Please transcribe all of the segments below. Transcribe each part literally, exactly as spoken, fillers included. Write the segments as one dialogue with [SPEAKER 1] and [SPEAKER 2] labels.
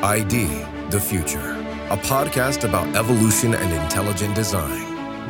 [SPEAKER 1] I D, The Future, a podcast about evolution and intelligent design.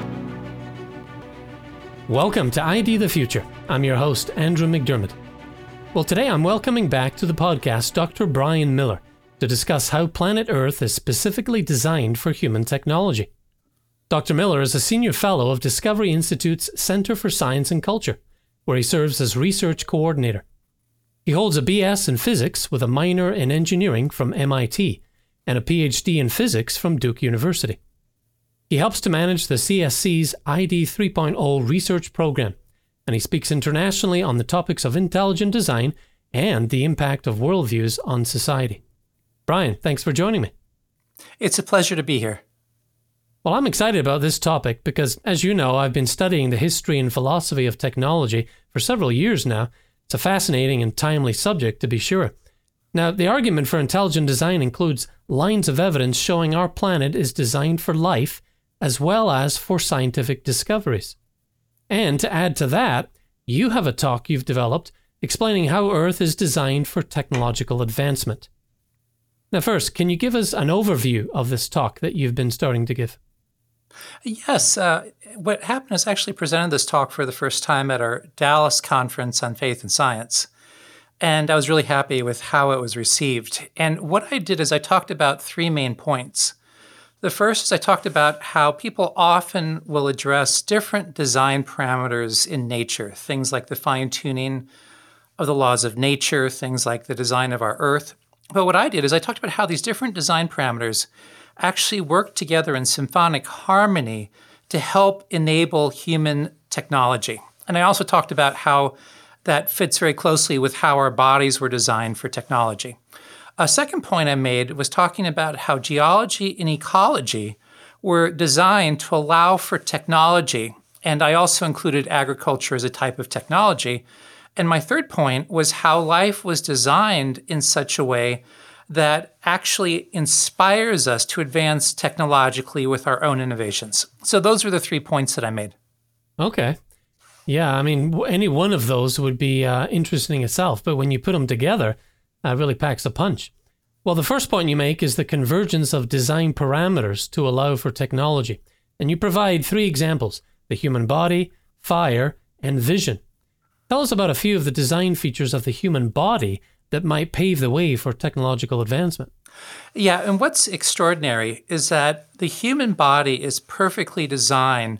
[SPEAKER 2] Welcome to I D The Future. I'm your host, Andrew McDermott. Well, today I'm welcoming back to the podcast Doctor Brian Miller to discuss how planet Earth is specifically designed for human technology. Doctor Miller is a senior fellow of Discovery Institute's Center for Science and Culture, where he serves as research coordinator. He holds a B S in physics with a minor in engineering from M I T and a P H D in physics from Duke University. He helps to manage the C S C's I D three point oh research program, and he speaks internationally on the topics of intelligent design and the impact of worldviews on society. Brian, thanks for joining me.
[SPEAKER 3] It's a pleasure to be here.
[SPEAKER 2] Well, I'm excited about this topic because, as you know, I've been studying the history and philosophy of technology for several years now. It's a fascinating and timely subject, to be sure. Now, the argument for intelligent design includes lines of evidence showing our planet is designed for life as well as for scientific discoveries. And to add to that, you have a talk you've developed explaining how Earth is designed for technological advancement. Now, first, can you give us an overview of this talk that you've been starting to give?
[SPEAKER 3] Yes. Uh, what happened is I actually presented this talk for the first time at our Dallas conference on faith and science. And I was really happy with how it was received. And what I did is I talked about three main points. The first is I talked about how people often will address different design parameters in nature, things like the fine-tuning of the laws of nature, things like the design of our Earth. But what I did is I talked about how these different design parameters actually work together in symphonic harmony to help enable human technology. And I also talked about how that fits very closely with how our bodies were designed for technology. A second point I made was talking about how geology and ecology were designed to allow for technology, and I also included agriculture as a type of technology. And my third point was how life was designed in such a way that actually inspires us to advance technologically with our own innovations. So those are the three points that I made.
[SPEAKER 2] Okay. Yeah, I mean, any one of those would be uh, interesting itself, but when you put them together, it uh, really packs a punch. Well, the first point you make is the convergence of design parameters to allow for technology. And you provide three examples: the human body, fire, and vision. Tell us about a few of the design features of the human body that might pave the way for technological advancement.
[SPEAKER 3] Yeah, and what's extraordinary is that the human body is perfectly designed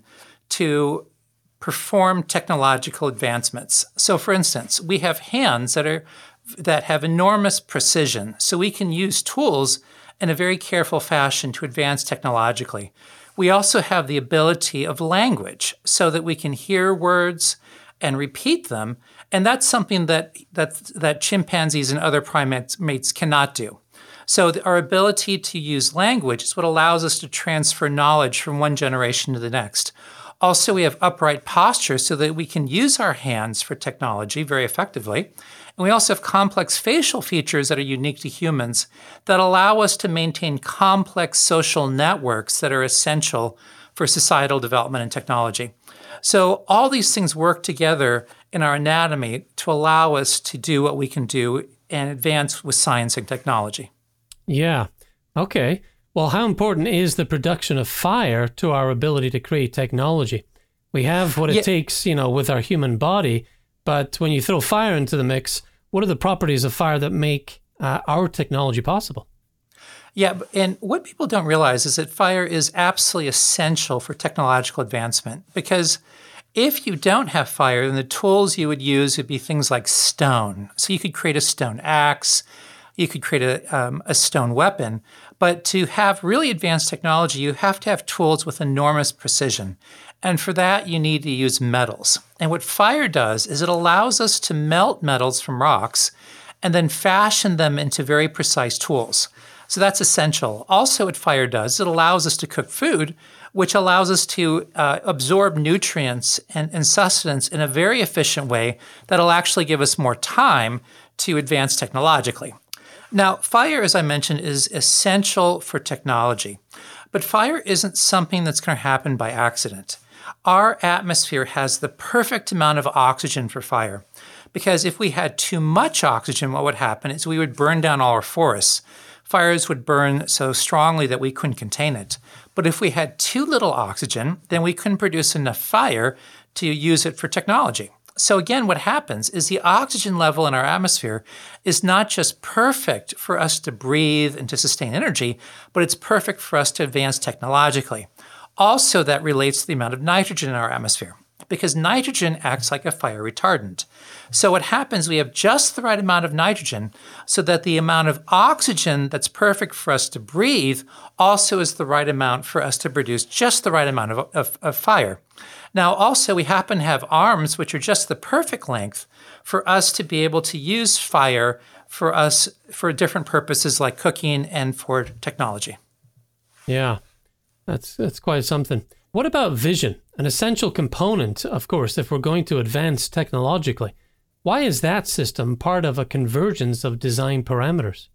[SPEAKER 3] to perform technological advancements. So, for instance, we have hands that are that have enormous precision, so we can use tools in a very careful fashion to advance technologically. We also have the ability of language, so that we can hear words and repeat them, and that's something that that that chimpanzees and other primates mates cannot do. So the, our ability to use language is what allows us to transfer knowledge from one generation to the next. Also, we have upright posture so that we can use our hands for technology very effectively. And we also have complex facial features that are unique to humans that allow us to maintain complex social networks that are essential for societal development and technology. So all these things work together in our anatomy to allow us to do what we can do and advance with science and technology.
[SPEAKER 2] Yeah. Okay. Well, how important is the production of fire to our ability to create technology? We have what it
[SPEAKER 3] yeah.
[SPEAKER 2] takes, you know, with our human body, but when you throw fire into the mix, what are the properties of fire that make uh, our technology possible?
[SPEAKER 3] Yeah, and what people don't realize is that fire is absolutely essential for technological advancement, because if you don't have fire, then the tools you would use would be things like stone. So you could create a stone axe, you could create a, um, a stone weapon, but to have really advanced technology, you have to have tools with enormous precision. And for that, you need to use metals. And what fire does is it allows us to melt metals from rocks and then fashion them into very precise tools. So that's essential. Also, what fire does, it allows us to cook food, which allows us to uh, absorb nutrients and, and sustenance in a very efficient way that'll actually give us more time to advance technologically. Now, fire, as I mentioned, is essential for technology, but fire isn't something that's going to happen by accident. Our atmosphere has the perfect amount of oxygen for fire, because if we had too much oxygen, what would happen is we would burn down all our forests. fires would burn so strongly that we couldn't contain it. But if we had too little oxygen, then we couldn't produce enough fire to use it for technology. So again, what happens is the oxygen level in our atmosphere is not just perfect for us to breathe and to sustain energy, but it's perfect for us to advance technologically. Also, that relates to the amount of nitrogen in our atmosphere, because nitrogen acts like a fire retardant. So what happens, we have just the right amount of nitrogen so that the amount of oxygen that's perfect for us to breathe also is the right amount for us to produce just the right amount of, of, of fire. Now, also, we happen to have arms which are just the perfect length for us to be able to use fire for us for different purposes like cooking and for technology.
[SPEAKER 2] Yeah, that's that's quite something. What about vision? An essential component, of course, if we're going to advance technologically. Why is that system part of a convergence of design parameters?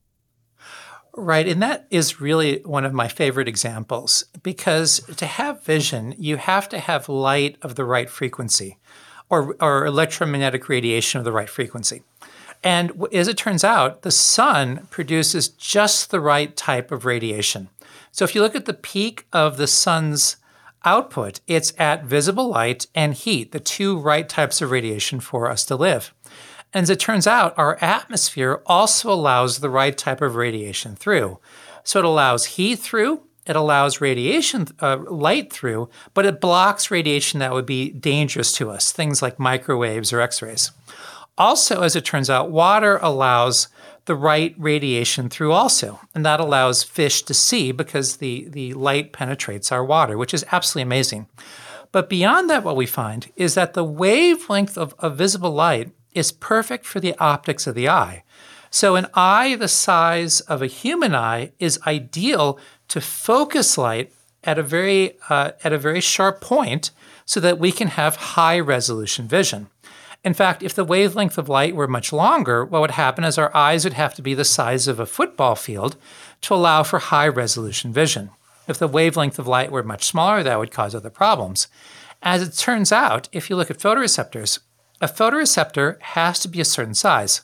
[SPEAKER 3] Right, and that is really one of my favorite examples, because to have vision, you have to have light of the right frequency or, or electromagnetic radiation of the right frequency. And as it turns out, the sun produces just the right type of radiation. So if you look at the peak of the sun's output, it's at visible light and heat, the two right types of radiation for us to live. And as it turns out, our atmosphere also allows the right type of radiation through. So it allows heat through, it allows radiation, uh, light through, but it blocks radiation that would be dangerous to us, things like microwaves or X-rays. Also, as it turns out, water allows the right radiation through also, and that allows fish to see because the, the light penetrates our water, which is absolutely amazing. But beyond that, what we find is that the wavelength of, of visible light is perfect for the optics of the eye. So an eye the size of a human eye is ideal to focus light at a very uh, at a very sharp point so that we can have high resolution vision. In fact, if the wavelength of light were much longer, what would happen is our eyes would have to be the size of a football field to allow for high resolution vision. If the wavelength of light were much smaller, that would cause other problems. As it turns out, if you look at photoreceptors, a photoreceptor has to be a certain size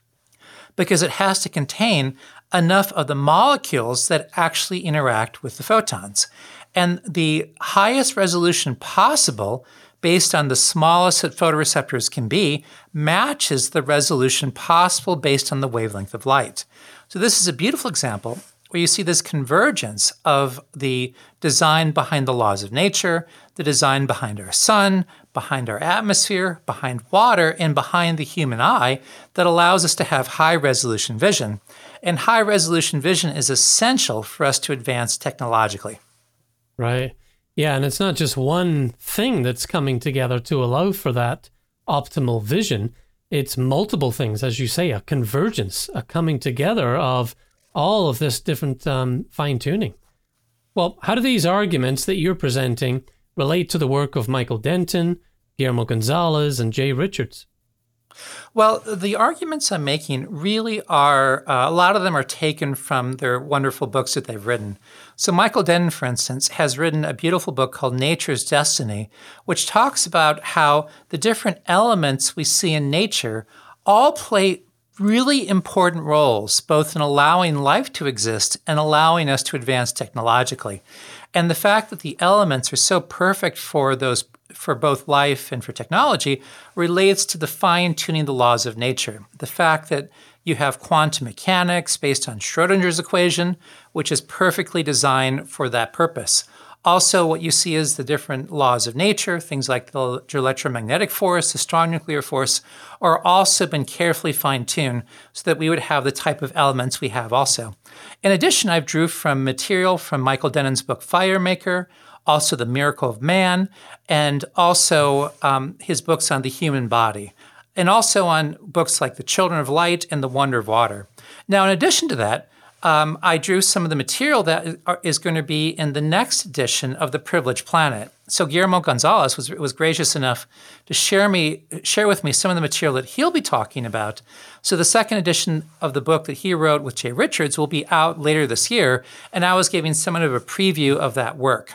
[SPEAKER 3] because it has to contain enough of the molecules that actually interact with the photons. And the highest resolution possible, based on the smallest that photoreceptors can be, matches the resolution possible based on the wavelength of light. So this is a beautiful example where you see this convergence of the design behind the laws of nature, the design behind our sun, behind our atmosphere, behind water, and behind the human eye that allows us to have high-resolution vision. And high-resolution vision is essential for us to advance technologically.
[SPEAKER 2] Right. Yeah, and it's not just one thing that's coming together to allow for that optimal vision. It's multiple things, as you say, a convergence, a coming together of all of this different um, fine-tuning. Well, how do these arguments that you're presenting relate to the work of Michael Denton, Guillermo Gonzalez, and Jay Richards?
[SPEAKER 3] Well, the arguments I'm making really are, uh, a lot of them are taken from their wonderful books that they've written. So Michael Denton, for instance, has written a beautiful book called Nature's Destiny, which talks about how the different elements we see in nature all play really important roles, both in allowing life to exist and allowing us to advance technologically. And the fact that the elements are so perfect for those, for both life and for technology, relates to the fine-tuning the laws of nature. The fact that you have quantum mechanics based on Schrodinger's equation, which is perfectly designed for that purpose. Also, what you see is the different laws of nature, things like the electromagnetic force, the strong nuclear force, are also been carefully fine-tuned so that we would have the type of elements we have also. In addition, I've drew from material from Michael Denton's book Firemaker, also The Miracle of Man, and also um, his books on the human body, and also on books like The Children of Light and The Wonder of Water. Now, in addition to that, Um, I drew some of the material that is going to be in the next edition of The Privileged Planet. So Guillermo Gonzalez was was gracious enough to share me share with me some of the material that he'll be talking about. So the second edition of the book that he wrote with Jay Richards will be out later this year, and I was giving somewhat of a preview of that work.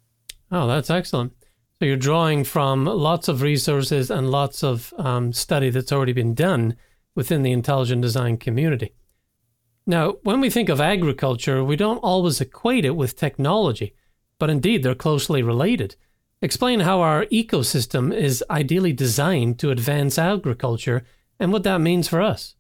[SPEAKER 2] Oh, that's excellent. So you're drawing from lots of resources and lots of um, study that's already been done within the intelligent design community. Now, when we think of agriculture, we don't always equate it with technology, but indeed they're closely related. Explain how our ecosystem is ideally designed to advance agriculture and what that means for us.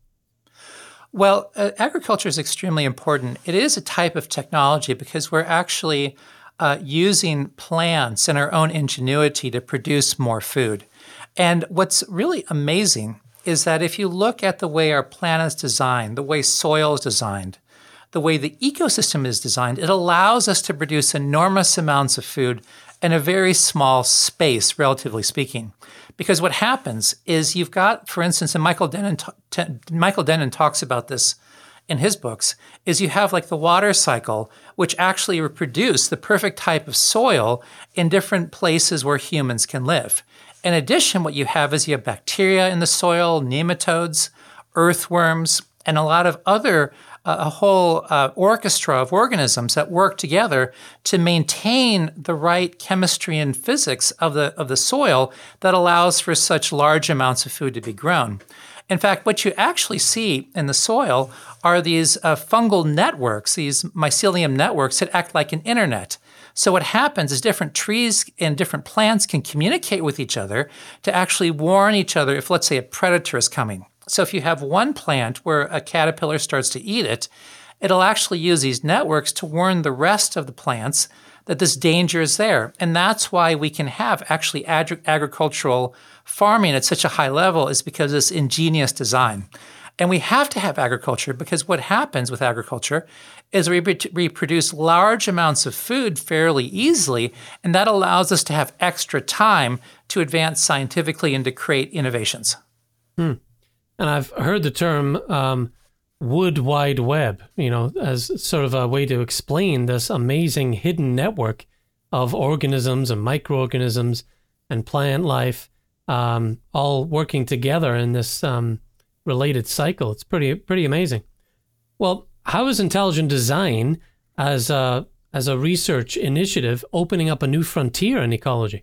[SPEAKER 3] Well, uh, agriculture is extremely important. It is a type of technology because we're actually uh, using plants and our own ingenuity to produce more food. And what's really amazing is that if you look at the way our planet is designed, the way soil is designed, the way the ecosystem is designed, it allows us to produce enormous amounts of food in a very small space, relatively speaking. Because what happens is you've got, for instance, and Michael Dennin, t- Michael Dennin talks about this in his books, is you have like the water cycle, which actually reproduce the perfect type of soil in different places where humans can live. In addition, what you have is you have bacteria in the soil, nematodes, earthworms, and a lot of other, uh, a whole uh, orchestra of organisms that work together to maintain the right chemistry and physics of the, of the soil that allows for such large amounts of food to be grown. In fact, what you actually see in the soil are these uh, fungal networks, these mycelium networks that act like an internet. So what happens is different trees and different plants can communicate with each other to actually warn each other if, let's say, a predator is coming. So if you have one plant where a caterpillar starts to eat it, it'll actually use these networks to warn the rest of the plants that this danger is there. And that's why we can have actually ag- agricultural farming at such a high level, is because of this ingenious design. And we have to have agriculture because what happens with agriculture is we, we produce large amounts of food fairly easily, and that allows us to have extra time to advance scientifically and to create innovations.
[SPEAKER 2] Hmm. And I've heard the term um, wood wide web, you know, as sort of a way to explain this amazing hidden network of organisms and microorganisms and plant life um, all working together in this um, related cycle. It's pretty pretty amazing. Well, how is intelligent design as a, as a research initiative opening up a new frontier in ecology?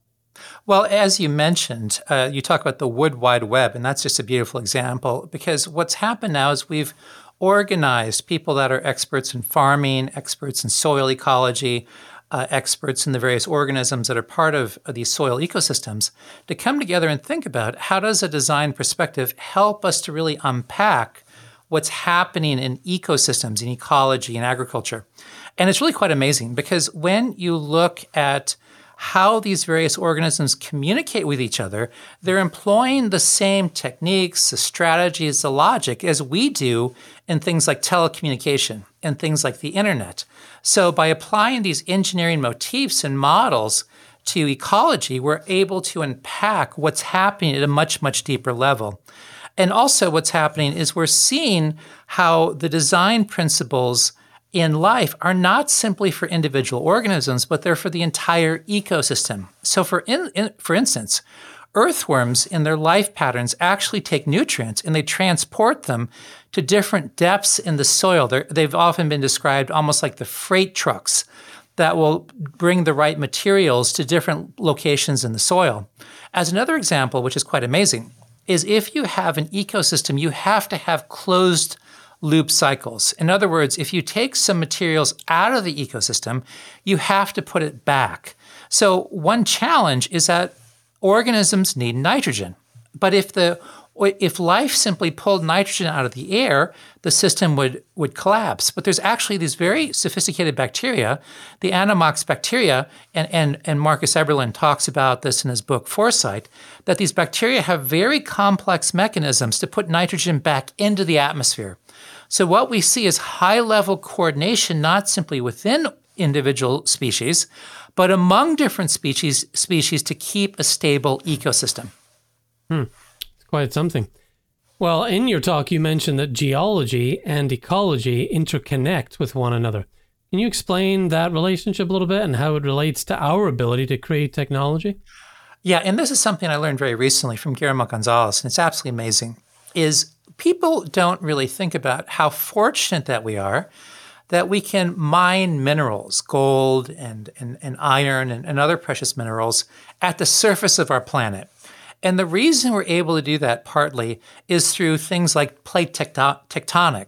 [SPEAKER 3] Well, as you mentioned, uh, you talk about the wood wide web, and that's just a beautiful example because what's happened now is we've organized people that are experts in farming, experts in soil ecology, uh, experts in the various organisms that are part of, of these soil ecosystems to come together and think about how does a design perspective help us to really unpack what's happening in ecosystems, in ecology, in agriculture. And it's really quite amazing because when you look at how these various organisms communicate with each other, they're employing the same techniques, the strategies, the logic as we do in things like telecommunication and things like the internet. So by applying these engineering motifs and models to ecology, we're able to unpack what's happening at a much, much deeper level. And also what's happening is we're seeing how the design principles in life are not simply for individual organisms, but they're for the entire ecosystem. So for in, in, for instance, earthworms in their life patterns actually take nutrients and they transport them to different depths in the soil. They're, they've often been described almost like the freight trucks that will bring the right materials to different locations in the soil. As another example, which is quite amazing, is if you have an ecosystem, you have to have closed loop cycles. In other words, if you take some materials out of the ecosystem, you have to put it back. So one challenge is that organisms need nitrogen. But if the if life simply pulled nitrogen out of the air, the system would, would collapse. But there's actually these very sophisticated bacteria, the Anammox bacteria, and, and, and Marcus Eberlin talks about this in his book Foresight, that these bacteria have very complex mechanisms to put nitrogen back into the atmosphere. So what we see is high-level coordination, not simply within individual species, but among different species species to keep a stable ecosystem.
[SPEAKER 2] Hmm. It's quite something. Well, in your talk, you mentioned that geology and ecology interconnect with one another. Can you explain that relationship a little bit and how it relates to our ability to create technology?
[SPEAKER 3] Yeah, and this is something I learned very recently from Guillermo Gonzalez, and it's absolutely amazing, is people don't really think about how fortunate that we are that we can mine minerals, gold and, and, and iron and, and other precious minerals at the surface of our planet. And the reason we're able to do that partly is through things like plate tecto- tectonics,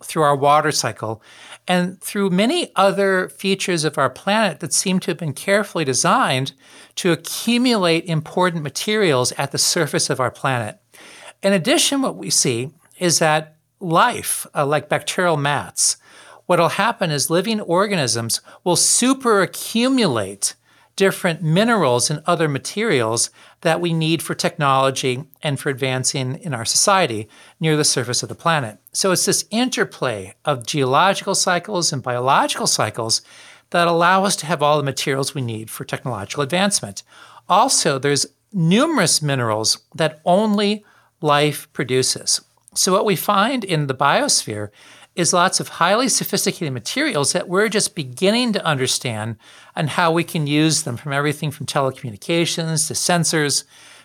[SPEAKER 3] through our water cycle, and through many other features of our planet that seem to have been carefully designed to accumulate important materials at the surface of our planet. In addition, what we see is that life, uh, like bacterial mats, what will happen is living organisms will superaccumulate different minerals and other materials that we need for technology and for advancing in our society near the surface of the planet. So it's this interplay of geological cycles and biological cycles that allow us to have all the materials we need for technological advancement. Also, there's numerous minerals that only life produces. So what we find in the biosphere is lots of highly sophisticated materials that we're just beginning to understand and how we can use them, from everything from telecommunications to sensors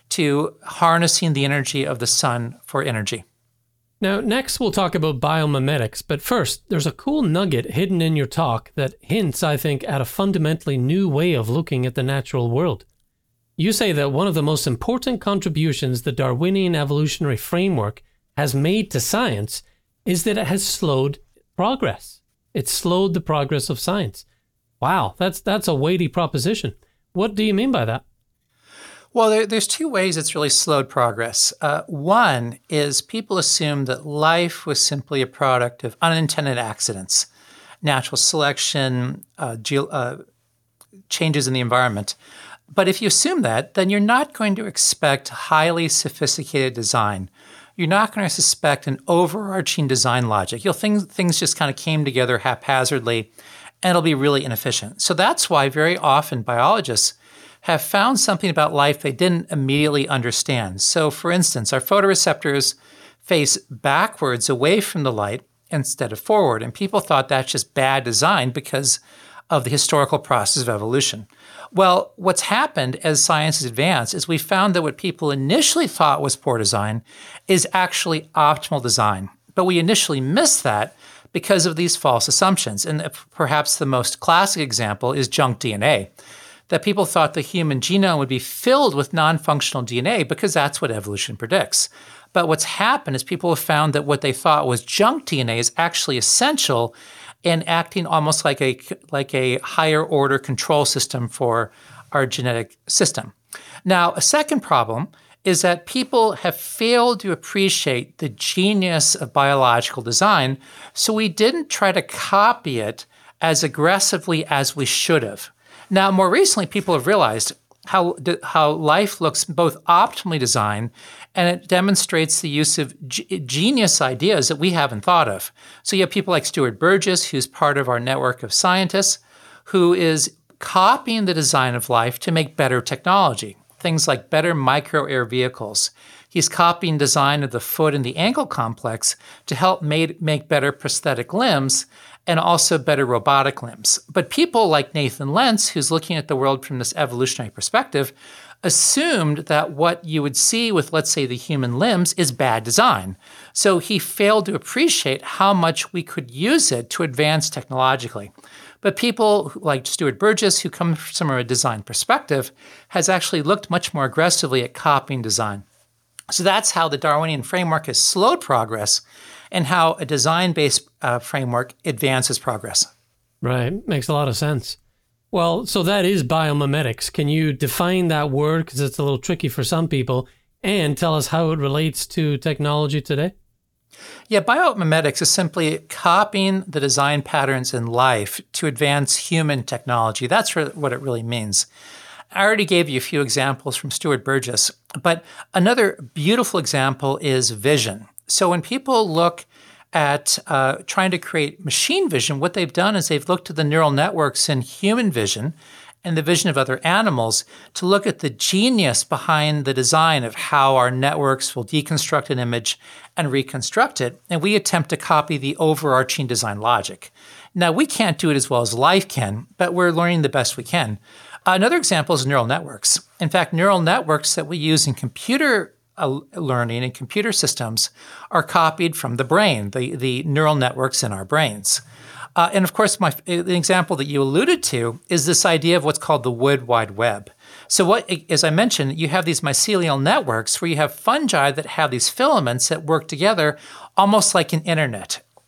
[SPEAKER 3] to harnessing the energy of the sun for energy.
[SPEAKER 2] Now, next we'll talk about biomimetics, but first, there's a cool nugget hidden in your talk that hints, I think, at a fundamentally new way of looking at the natural world. You say that one of the most important contributions the Darwinian evolutionary framework has made to science is that it has slowed progress. It's slowed the progress of science. Wow, that's that's a weighty proposition. What do you mean by that?
[SPEAKER 3] Well, there, there's two ways it's really slowed progress. Uh, one is people assume that life was simply a product of unintended accidents, natural selection, uh, ge- uh, changes in the environment. But if you assume that, then you're not going to expect highly sophisticated design. You're not going to suspect an overarching design logic. You'll think things just kind of came together haphazardly, and it'll be really inefficient. So that's why very often biologists have found something about life they didn't immediately understand. So for instance, our photoreceptors face backwards away from the light instead of forward, and people thought that's just bad design because of the historical process of evolution. Well, what's happened as science has advanced is we found that what people initially thought was poor design is actually optimal design. But we initially missed that because of these false assumptions. And perhaps the most classic example is junk D N A, that people thought the human genome would be filled with non-functional D N A because that's what evolution predicts. But what's happened is people have found that what they thought was junk D N A is actually essential and acting almost like a like a higher order control system for our genetic system. Now, a second problem is that people have failed to appreciate the genius of biological design, so we didn't try to copy it as aggressively as we should have. Now, more recently, people have realized how how life looks both optimally designed, and it demonstrates the use of g- genius ideas that we haven't thought of. So you have people like Stuart Burgess, who's part of our network of scientists, who is copying the design of life to make better technology, things like better micro-air vehicles. He's copying design of the foot and the ankle complex to help made, make better prosthetic limbs and also better robotic limbs. But people like Nathan Lentz, who's looking at the world from this evolutionary perspective, assumed that what you would see with, let's say, the human limbs is bad design. So he failed to appreciate how much we could use it to advance technologically. But people like Stuart Burgess, who come from a design perspective, has actually looked much more aggressively at copying design. So that's how the Darwinian framework has slowed progress and how a design-based uh, framework advances progress.
[SPEAKER 2] Right. Makes a lot of sense. Well, so that is biomimetics. Can you define that word, because it's a little tricky for some people, and tell us how it relates to technology today?
[SPEAKER 3] Yeah, biomimetics is simply copying the design patterns in life to advance human technology. That's what it really means. I already gave you a few examples from Stuart Burgess, but another beautiful example is vision. So when people look at uh, trying to create machine vision, what they've done is they've looked at the neural networks in human vision and the vision of other animals to look at the genius behind the design of how our networks will deconstruct an image and reconstruct it. And we attempt to copy the overarching design logic. Now, we can't do it as well as life can, but we're learning the best we can. Another example is neural networks. In fact, neural networks that we use in computer uh, learning and computer systems are copied from the brain, the, the neural networks in our brains. Uh, and of course, my, the example that you alluded to is this idea of what's called the Wood Wide Web. So what, as I mentioned, you have these mycelial networks where you have fungi that have these filaments that work together almost like an internet.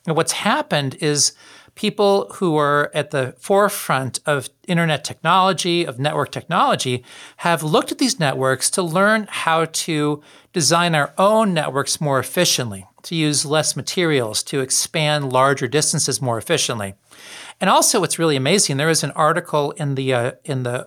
[SPEAKER 3] And what's happened is people who are at the forefront of internet technology, of network technology, have looked at these networks to learn how to design our own networks more efficiently, to use less materials, to expand larger distances more efficiently. And also what's really amazing, there was an article in the uh, in the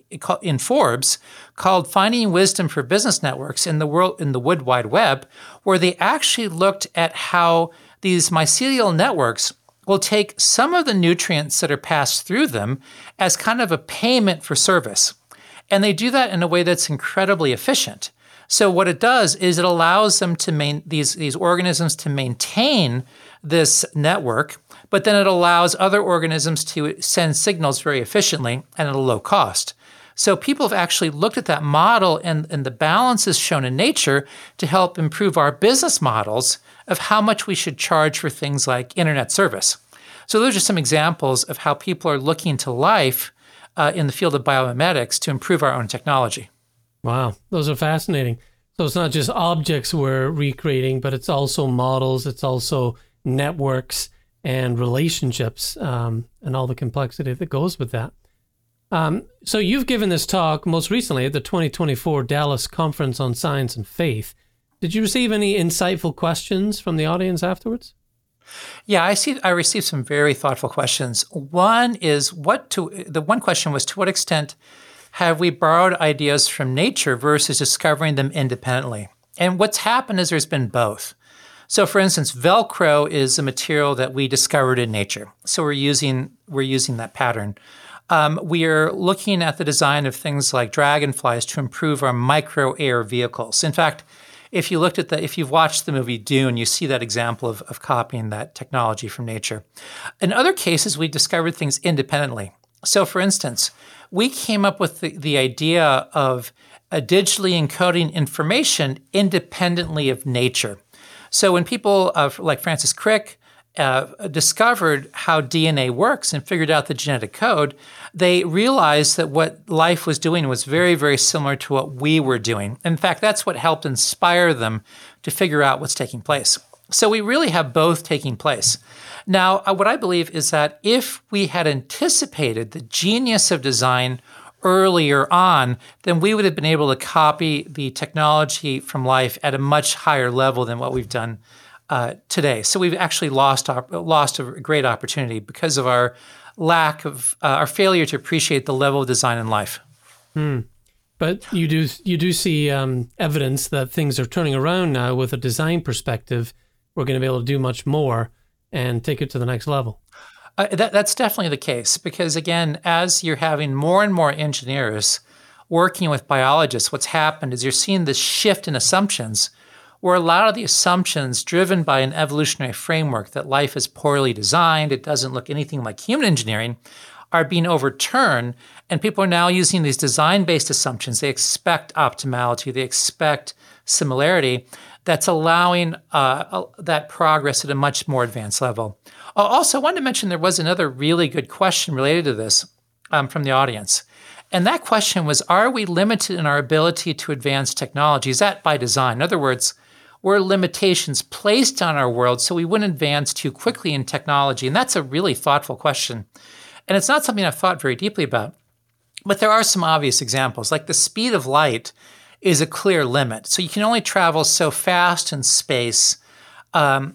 [SPEAKER 3] in Forbes called Finding Wisdom for Business Networks in the World in the Wood Wide Web, where they actually looked at how these mycelial networks will take some of the nutrients that are passed through them as kind of a payment for service. And they do that in a way that's incredibly efficient. So what it does is it allows them to main, these, these organisms to maintain this network, but then it allows other organisms to send signals very efficiently and at a low cost. So people have actually looked at that model and, and the balances shown in nature to help improve our business models of how much we should charge for things like internet service. So those are some examples of how people are looking to life uh, in the field of biomimetics to improve our own technology.
[SPEAKER 2] Wow, those are fascinating. So it's not just objects we're recreating, but it's also models, it's also networks and relationships um, and all the complexity that goes with that. Um, so you've given this talk most recently at the twenty twenty-four Dallas Conference on Science and Faith. Did you receive any insightful questions from the audience afterwards?
[SPEAKER 3] Yeah, I see. I received some very thoughtful questions. One is what to the one question was to what extent have we borrowed ideas from nature versus discovering them independently? And what's happened is there's been both. So, for instance, Velcro is a material that we discovered in nature. So we're using we're using that pattern. Um, we are looking at the design of things like dragonflies to improve our micro air vehicles. In fact, if you looked at the, if you've watched the movie Dune, you see that example of, of copying that technology from nature. In other cases, we discovered things independently. So, for instance, we came up with the, the idea of uh, digitally encoding information independently of nature. So when people uh, like Francis Crick uh, discovered how D N A works and figured out the genetic code, they realized that what life was doing was very, very similar to what we were doing. In fact, that's what helped inspire them to figure out what's taking place. So we really have both taking place. Now, uh, what I believe is that if we had anticipated the genius of design earlier on, then we would have been able to copy the technology from life at a much higher level than what we've done uh, today. So we've actually lost op- lost a great opportunity because of our lack of uh, our failure to appreciate the level of design in life.
[SPEAKER 2] Hmm. But you do you do see um, evidence that things are turning around now with a design perspective. We're going to be able to do much more and take it to the next level.
[SPEAKER 3] Uh, that, that's definitely the case because, again, as you're having more and more engineers working with biologists, what's happened is you're seeing this shift in assumptions where a lot of the assumptions driven by an evolutionary framework that life is poorly designed, it doesn't look anything like human engineering, are being overturned. And people are now using these design-based assumptions. They expect optimality. They expect similarity. That's allowing uh, that progress at a much more advanced level. Also, I wanted to mention there was another really good question related to this um, from the audience. And that question was, are we limited in our ability to advance technology? Is that by design? In other words, were limitations placed on our world so we wouldn't advance too quickly in technology? And that's a really thoughtful question. And it's not something I've thought very deeply about. But there are some obvious examples, like the speed of light is a clear limit. So you can only travel so fast in space um,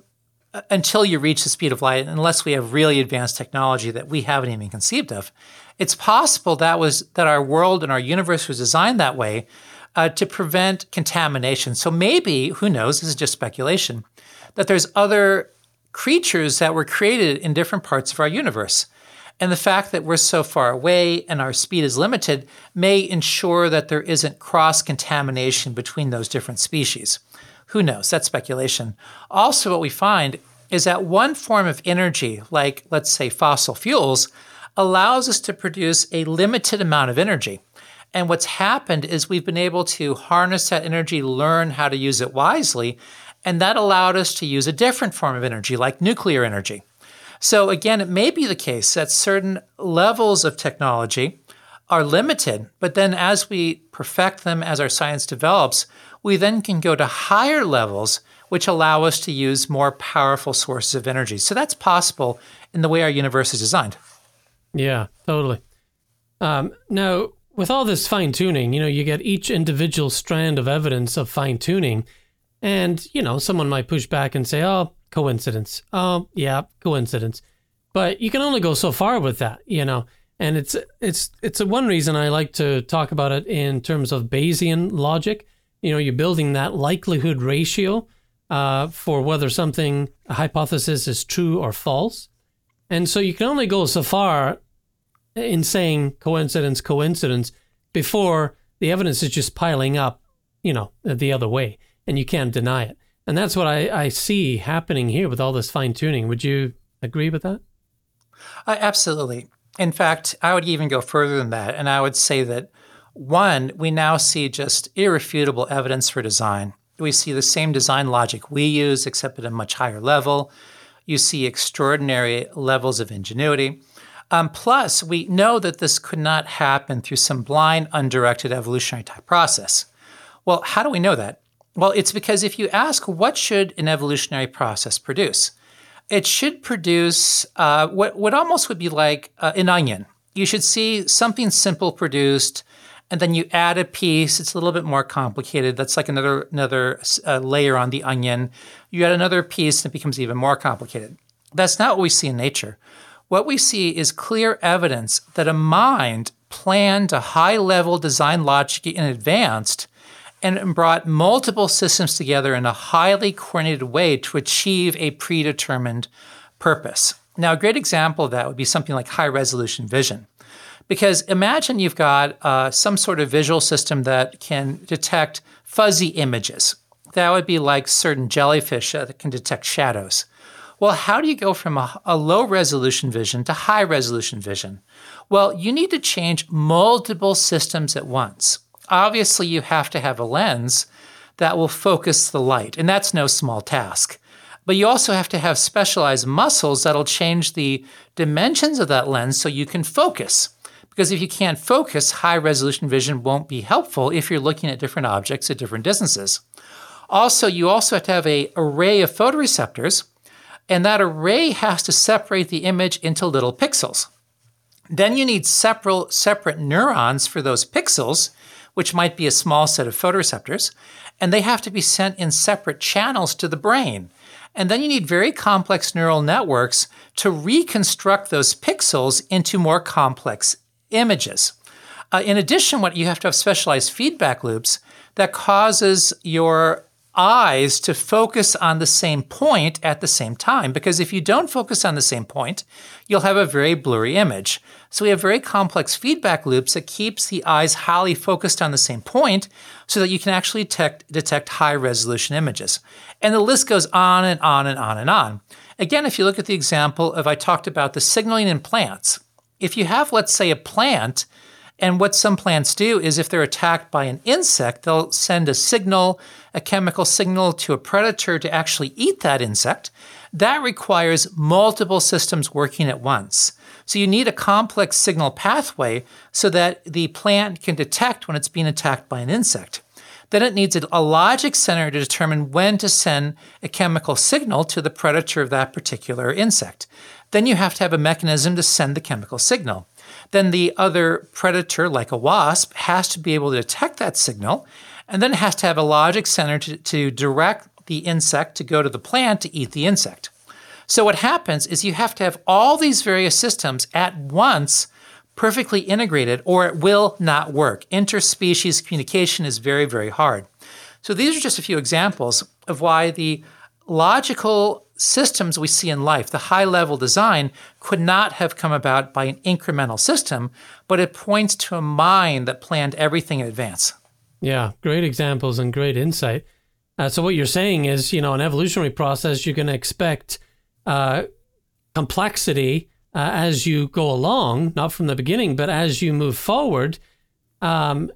[SPEAKER 3] until you reach the speed of light, unless we have really advanced technology that we haven't even conceived of. It's possible that was that our world and our universe was designed that way uh, to prevent contamination. So maybe, who knows, this is just speculation, that there's other creatures that were created in different parts of our universe. And the fact that we're so far away and our speed is limited may ensure that there isn't cross-contamination between those different species. Who knows? That's speculation. Also, what we find is that one form of energy, like, let's say, fossil fuels, allows us to produce a limited amount of energy. And what's happened is we've been able to harness that energy, learn how to use it wisely, and that allowed us to use a different form of energy, like nuclear energy. So again, it may be the case that certain levels of technology are limited, but then as we perfect them, as our science develops, we then can go to higher levels which allow us to use more powerful sources of energy. So that's possible in the way our universe is designed.
[SPEAKER 2] Yeah, totally. Um, now, with all this fine-tuning, you know, you get each individual strand of evidence of fine-tuning, and, you know, someone might push back and say, oh, coincidence. Oh, yeah, coincidence. But you can only go so far with that, you know. And it's it's it's a one reason I like to talk about it in terms of Bayesian logic. You know, you're building that likelihood ratio uh, for whether something, a hypothesis is true or false. And so you can only go so far in saying coincidence, coincidence, before the evidence is just piling up, you know, the other way, and you can't deny it. And that's what I, I see happening here with all this fine-tuning. Would you agree with that?
[SPEAKER 3] Uh, absolutely. In fact, I would even go further than that, and I would say that, one, we now see just irrefutable evidence for design. We see the same design logic we use, except at a much higher level. You see extraordinary levels of ingenuity. Um, plus, we know that this could not happen through some blind, undirected evolutionary type process. Well, how do we know that? Well, it's because if you ask, what should an evolutionary process produce? It should produce uh, what, what almost would be like uh, an onion. You should see something simple produced, and then you add a piece. It's a little bit more complicated. That's like another, another uh, layer on the onion. You add another piece, and it becomes even more complicated. That's not what we see in nature. What we see is clear evidence that a mind planned a high-level design logic in advance and brought multiple systems together in a highly coordinated way to achieve a predetermined purpose. Now, a great example of that would be something like high-resolution vision. Because imagine you've got uh, some sort of visual system that can detect fuzzy images. That would be like certain jellyfish uh, that can detect shadows. Well, how do you go from a, a low-resolution vision to high-resolution vision? Well, you need to change multiple systems at once. Obviously, you have to have a lens that will focus the light, and that's no small task. But you also have to have specialized muscles that'll change the dimensions of that lens so you can focus. Because if you can't focus, high-resolution vision won't be helpful if you're looking at different objects at different distances. Also, you also have to have an array of photoreceptors, and that array has to separate the image into little pixels. Then you need several separate neurons for those pixels, which might be a small set of photoreceptors, and they have to be sent in separate channels to the brain. And then you need very complex neural networks to reconstruct those pixels into more complex images. Uh, in addition, what you have to have specialized feedback loops that causes your eyes to focus on the same point at the same time, because if you don't focus on the same point, you'll have a very blurry image. So we have very complex feedback loops that keeps the eyes highly focused on the same point so that you can actually detect, detect high-resolution images. And the list goes on and on and on and on. Again, if you look at the example of I talked about the signaling in plants, if you have, let's say, a plant, and what some plants do is if they're attacked by an insect, they'll send a signal, a chemical signal to a predator to actually eat that insect. That requires multiple systems working at once. So you need a complex signal pathway so that the plant can detect when it's being attacked by an insect. Then it needs a logic center to determine when to send a chemical signal to the predator of that particular insect. Then you have to have a mechanism to send the chemical signal. Then the other predator, like a wasp, has to be able to detect that signal, and then it has to have a logic center to, to direct the insect to go to the plant to eat the insect. So what happens is you have to have all these various systems at once perfectly integrated, or it will not work. Interspecies communication is very, very hard. So these are just a few examples of why the logical systems we see in life, the high-level design, could not have come about by an incremental system, but it points to a mind that planned everything in advance.
[SPEAKER 2] Yeah, great examples and great insight. Uh, so what you're saying is, you know, an evolutionary process, you're going to expect uh, complexity uh, as you go along, not from the beginning, but as you move forward. Um,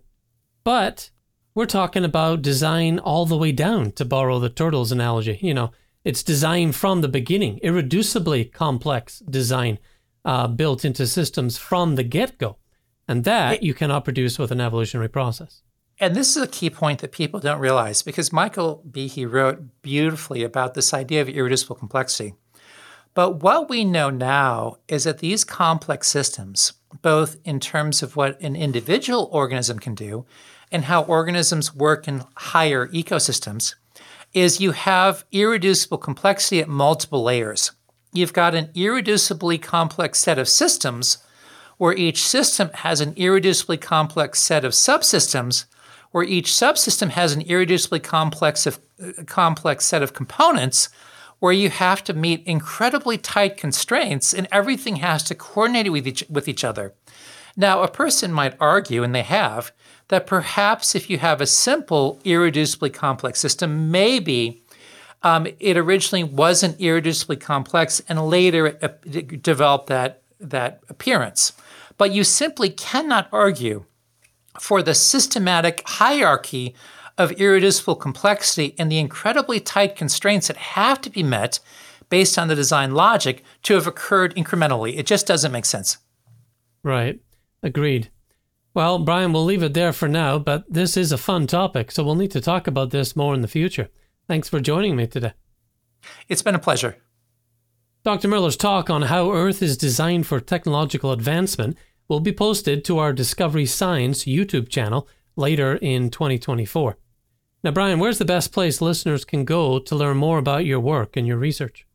[SPEAKER 2] but we're talking about design all the way down, to borrow the turtles analogy. You know, it's design from the beginning, irreducibly complex design uh, built into systems from the get-go. And that you cannot produce with an evolutionary process.
[SPEAKER 3] And this is a key point that people don't realize, because Michael Behe wrote beautifully about this idea of irreducible complexity. But what we know now is that these complex systems, both in terms of what an individual organism can do and how organisms work in higher ecosystems, is you have irreducible complexity at multiple layers. You've got an irreducibly complex set of systems where each system has an irreducibly complex set of subsystems, where each subsystem has an irreducibly complex, of, uh, complex set of components, where you have to meet incredibly tight constraints and everything has to coordinate with each, with each other. Now, a person might argue, and they have, that perhaps if you have a simple, irreducibly complex system, maybe um, it originally wasn't irreducibly complex and later it, it developed that, that appearance. But you simply cannot argue for the systematic hierarchy of irreducible complexity and the incredibly tight constraints that have to be met based on the design logic to have occurred incrementally. It just doesn't make sense.
[SPEAKER 2] Right. Agreed. Well, Brian, we'll leave it there for now, but this is a fun topic, so we'll need to talk about this more in the future. Thanks for joining me today.
[SPEAKER 3] It's been a pleasure.
[SPEAKER 2] Doctor Miller's talk on how Earth is designed for technological advancement will be posted to our Discovery Science YouTube channel later in twenty twenty-four. Now, Brian, where's the best place listeners can go to learn more about your work and your research?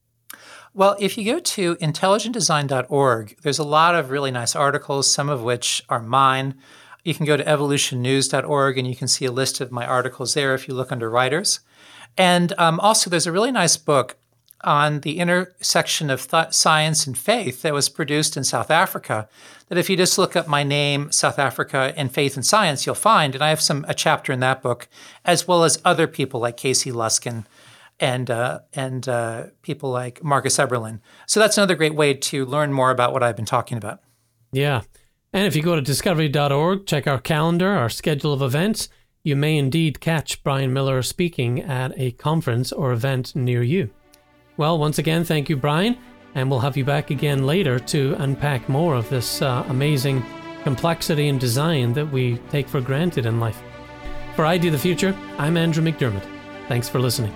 [SPEAKER 3] Well, if you go to intelligent design dot org, there's a lot of really nice articles, some of which are mine. You can go to evolution news dot org and you can see a list of my articles there if you look under writers. And um, also, there's a really nice book on the intersection of th- science and faith that was produced in South Africa, that if you just look up my name, South Africa, and faith and science, you'll find. And I have some a chapter in that book, as well as other people like Casey Luskin and uh, and uh, people like Marcus Eberlin. So that's another great way to learn more about what I've been talking about.
[SPEAKER 2] Yeah. And if you go to discovery dot org, check our calendar, our schedule of events, you may indeed catch Brian Miller speaking at a conference or event near you. Well, once again, thank you, Brian, and we'll have you back again later to unpack more of this uh, amazing complexity and design that we take for granted in life. For I D the Future, I'm Andrew McDermott. Thanks for listening.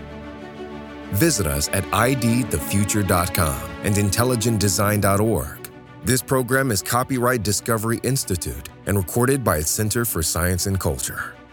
[SPEAKER 1] Visit us at I D the future dot com and intelligent design dot org. This program is copyright Discovery Institute and recorded by its Center for Science and Culture.